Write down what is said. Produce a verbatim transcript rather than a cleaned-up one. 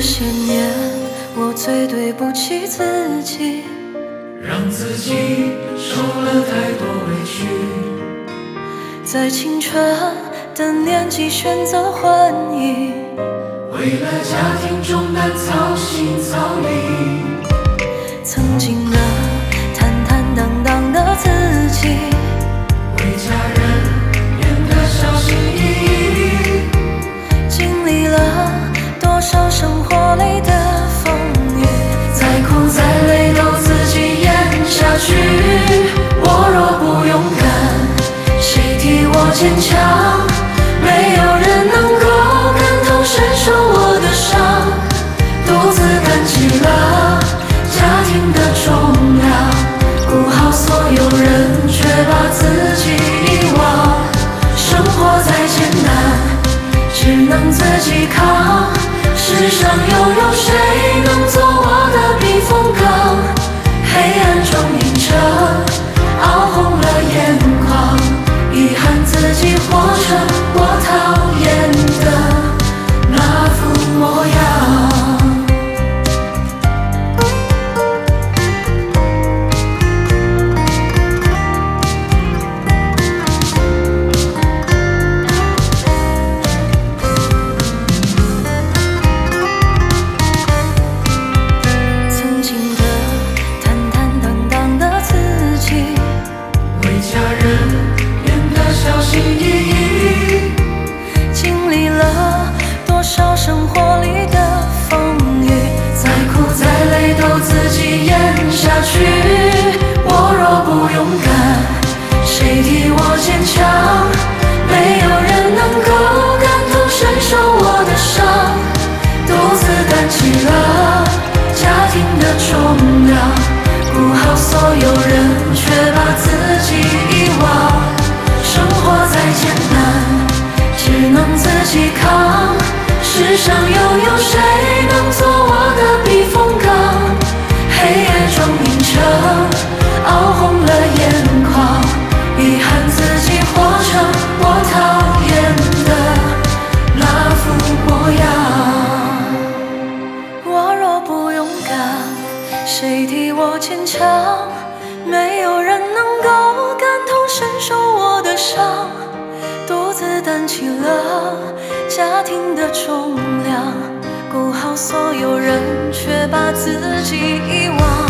些年，我最对不起自己， 让自己受了太多委屈， 在青春的年纪选择婚姻， 为了家庭重担操心操力。 曾经的坦坦荡荡的自己， 为家人变得小心翼翼， 经历了多少生活里的风雨， 再苦再累都自己咽下去。我若不勇敢，谁替我坚强？没有人能够感同身受我的伤，独自担起了家庭的重量，顾好所有人，却把自己遗忘。生活再艰难，只能自己扛。世上又有谁能做我的避风港？黑暗中映着熬红了眼眶，遗憾自己活成我讨厌的那副模样。家人变得小心翼翼， 经历了多少生活里的风雨， 再苦再累都自己咽下去。我若不勇敢，谁替我坚强？没有人能够感同身受我的伤，独自担起了家庭的重量，顾好所有人，却把自己遗忘。生活再艰难，只能自己扛。世上又有谁能做我的避风港？黑夜中映着熬红了眼眶，遗憾自己活成我讨厌的那副模样。 我若不勇敢，谁替我坚强？没有人能够感同身受我的伤，独自担起了家庭的重量，顾好所有人，却把自己遗忘。